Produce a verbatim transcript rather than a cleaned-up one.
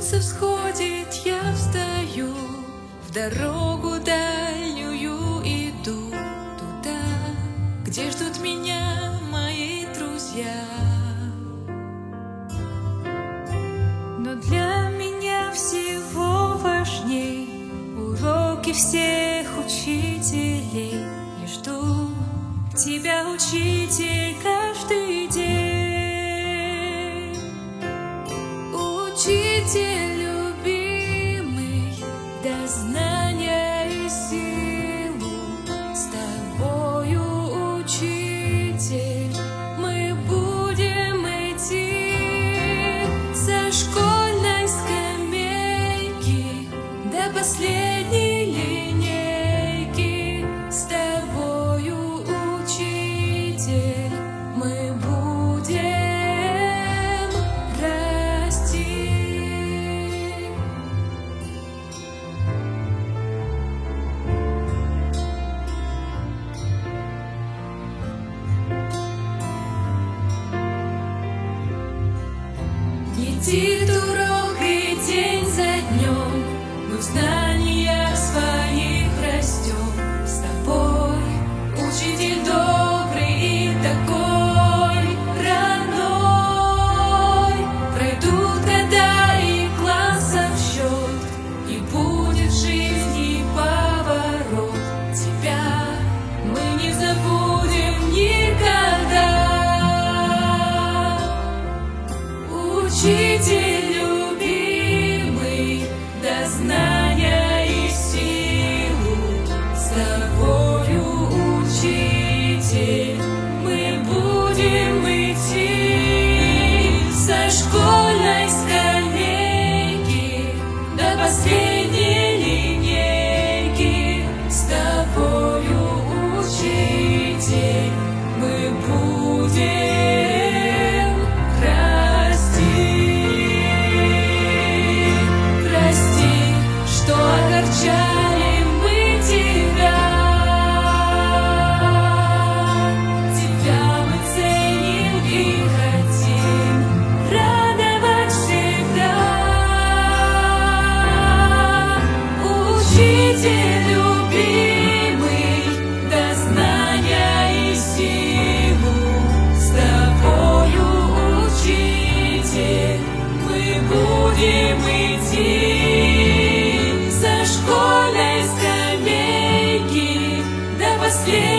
солнце всходит, я встаю, в дорогу дальнюю иду, туда, где ждут меня мои друзья. Но для меня всего важней уроки всех учителей. Я жду тебя, учитель, каждый день. Учитель любимый, дай знания и силу. С тобою, учитель, мы будем идти со школьной скамейки до последней линейки. С тобою, учитель, мы будем расти. Летит урок, и день за днем мы в знаниях своих растем. С тобой, учитель добрый и такой родной. Пройдут года и классов счет, и будет в жизни поворот. Тебя мы не забудем никогда. Учитель любимый, дай знания и силу. С тобою, учитель, мы будем идти со школьной скамейки до последней линейки. С тобою, учитель, мы будем расти. Прости, что огорчали мы тебя. Тебя мы ценим и хотим радовать всегда. Учитель любимый, дай знания и силу. С тобою, учитель, мы будем идти со школьной скамейки до последней